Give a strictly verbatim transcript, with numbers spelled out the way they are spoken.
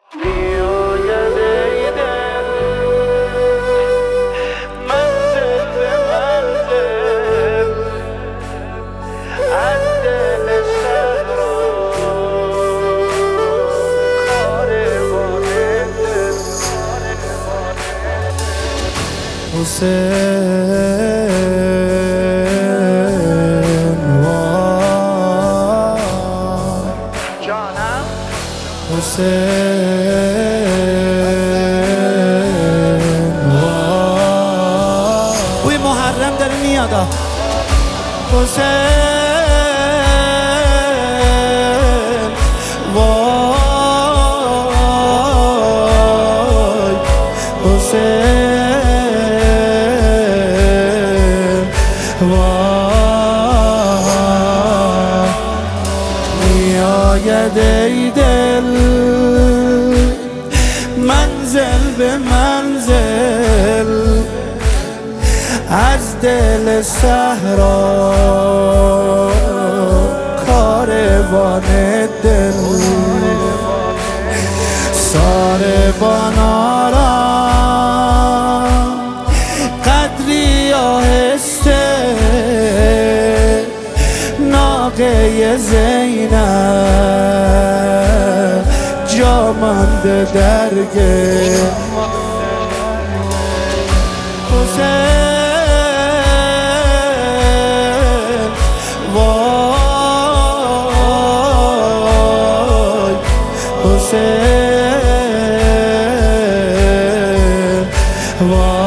حسین وای جانم حسین وای بوی محرم داره میاد حسین وای حسین وای میآید ای دل منزل به منزل از دل صحرا کاروان دل ساربانا را قدری آهسته ناقه زینب جا مانده درگه حسین وای حسین وای